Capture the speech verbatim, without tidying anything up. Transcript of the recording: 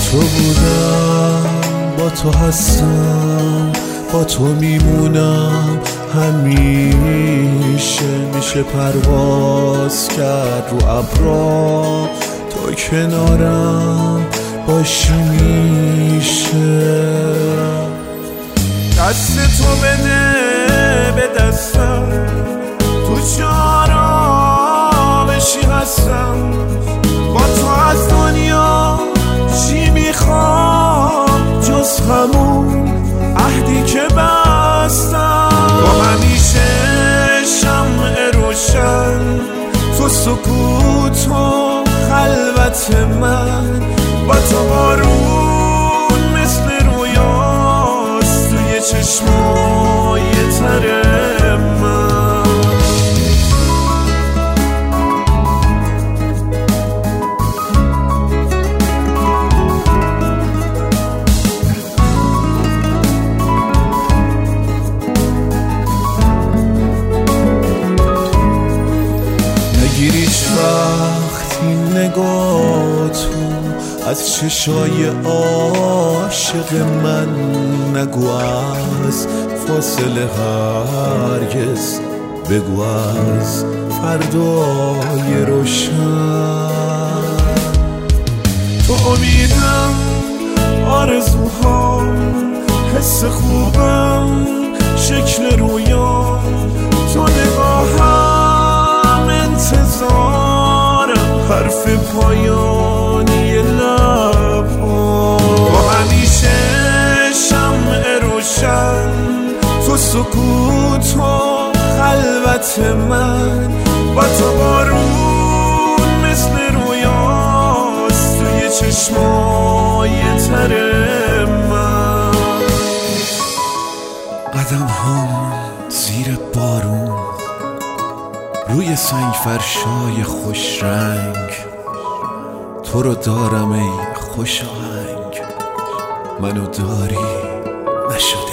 تو بودم، با تو هستم، با تو میمونم همیشه. میشه پرواز کرد رو ابرا، تو کنارم باشی میشه. دست تو بده به دستم، تو چارابشی هستم. با تو از دنیا چی میخوام جز همون عهدی که بستم. با همیشه شمع روشن، تو سکوت و خلوت من. با تو بارون مثل رویاست توی چشمای تر من. نگیر هیچ وقت این نگاه تو از چشای عاشق من. نگو از فاصله هرگز، بگو از فردای روشن. تو امیدم، آرزوهام، حس خوبم، شکل رویام. تو نگاهم، انتظارم، حرف پایانی لبام. با همیشه شمع روشن، تو سکوت و خلوت من. با تو بارون مثل رویاست توی چشمای تر من. قدم هم زیر بارون، روی سنگ فرشای خوش رنگ. تو رو دارم ای خوش آهنگ، منو داری نشده.